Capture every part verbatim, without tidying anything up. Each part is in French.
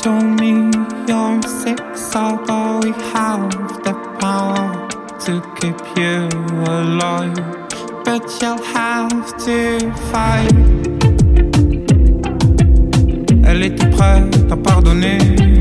told me you're sick, so but we have the power to keep you alive. But you'll have to fight. Elle était prête à pardonner.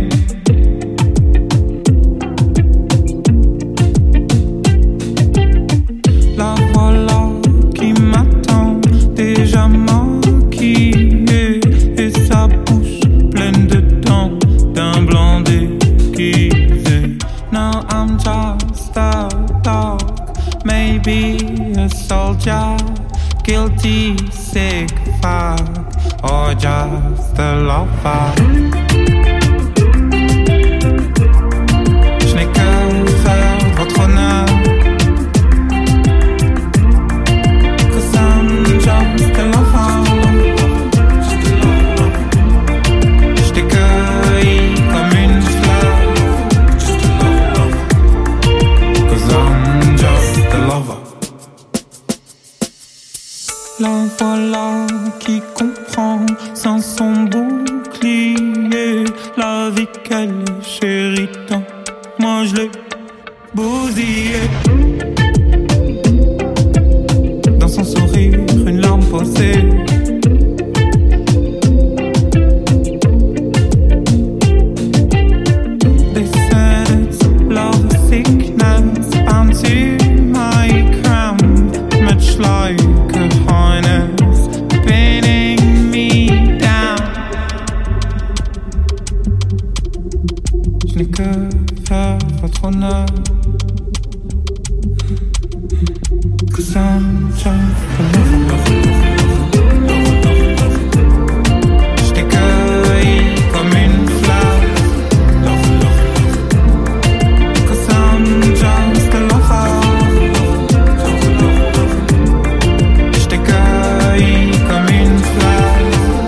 La voilà qui m'attend, déjà maquillée, et sa bouche pleine de dents d'un blanc déguisé. Now I'm just a dog, maybe a soldier, guilty, sick fuck, or just a lover. Je n'ai que faire de votre honneur. Just a lover. Je t'accueille comme une fleur. Cause I'm just a lover. La voilà qui comprend sans son bouclier la vie qu'elle chérit tant. Moi je l'ai bousillé. Dans son sourire, une larme posée. They said it's love sickness bound to my crown, much like a harness pinning me down. Je n'ai que faire votre honneur. Cause I'm just a lover. Je t'accueille comme une fleur. Cause I'm just a lover. Je t'accueille comme une fleur.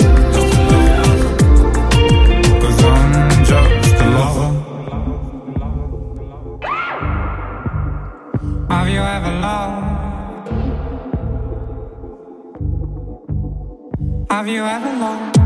Cause I'm just a lover. Have you ever loved? Have you ever loved?